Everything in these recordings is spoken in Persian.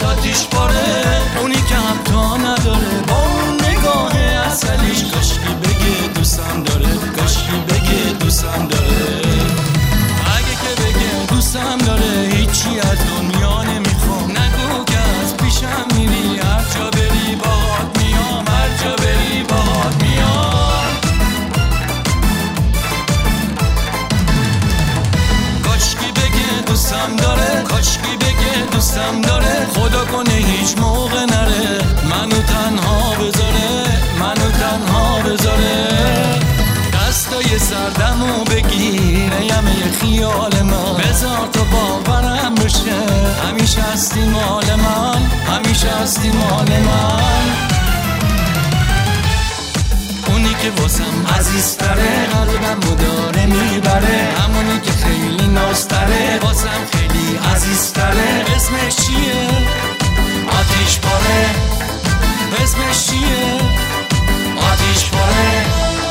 آتیش باره، اونی که همتا نداره با اون نگاه اصلیش. کاشکی بگه دوستم داره، کاشکی بگه دوستم داره. اگه که بگه دوستم داره هیچی از دنیا نمیخوام. نگو که از پیشم میری، هر جا بری باهات میام، هر جا بری باهات میام. کاشکی بگه دوستم داره، کاشکی بگه دوستم داره. خدا کنه هیچ موقع نره منو تنها بذاره، منو تنها بذاره. دستای سردمو بگیر یمه خیال من، بذار تو باورم بشه همیشه هستی مال من، همیشه هستی مال من. اونی که واسم عزیزتره قلبمو داره میبره، همونی که خیلی نازتره واسم خیلی عزیزتره. اسمش چیه؟ آتیش باره. اسمش چیه؟ آتیش باره.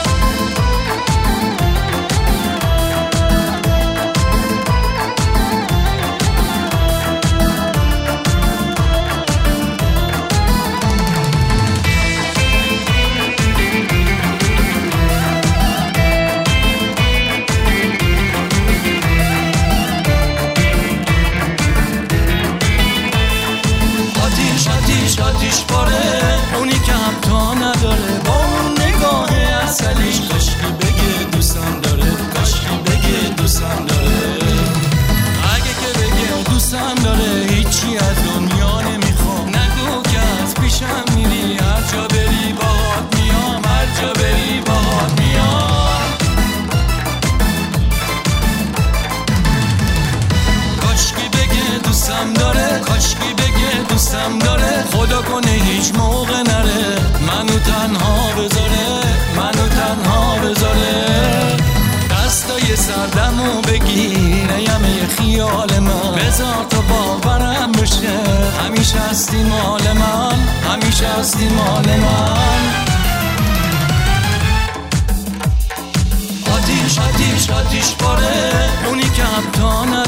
آتیش باره، اونی که همتا نداره با اون نگاه اصلیش. کاشکی بگه دوستم داره، کاشکی بگه دوستم داره. اگه که بگه دوستم داره هیچی از دنیا نمیخوام. نگو که از پیشم میری، هر جا بری باهات میام، هر جا بری باهات میام. کاشکی بگه دوستم داره، کاشکی بگه دوستم داره. خدا کنه هیچ موقع نره منو تنها بذاره، منو تنها بذاره. دستای سردمو بگیر یمه خیال من، بذار تو باورم بشه همیشه هستی مال من، همیشه هستی مال من. آتیش آتیش آتیش باره، اونی که همتا